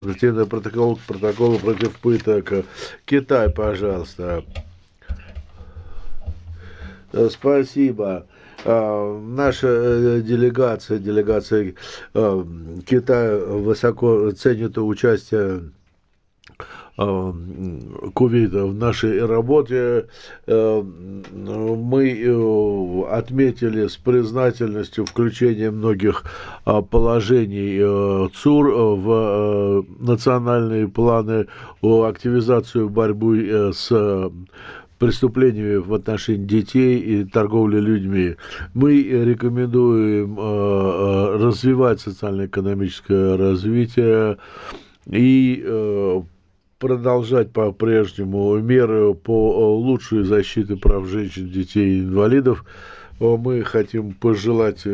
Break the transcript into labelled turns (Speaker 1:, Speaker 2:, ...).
Speaker 1: Административный протокол к протоколу против пыток. Китай, пожалуйста. Спасибо. Наша делегация Китая высоко ценит участие Кувейта в нашей работе. Мы отметили с признательностью включение многих положений ЦУР в национальные планы, активизацию борьбы с преступлениями в отношении детей и торговли людьми. Мы рекомендуем развивать социально-экономическое развитие и продолжать по-прежнему меры по лучшей защите прав женщин, детей и инвалидов. Мы хотим пожелать